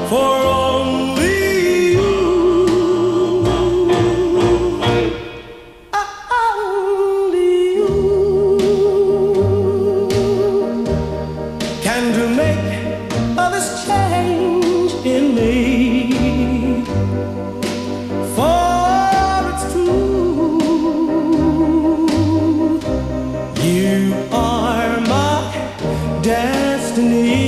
for only you. Only you can to make all this change in me. For it's true, you are my destiny.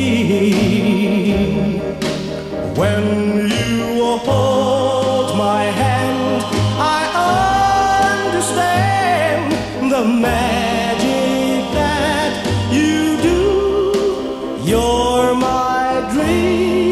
When you hold my hand, I understand the magic that you do. You're my dream.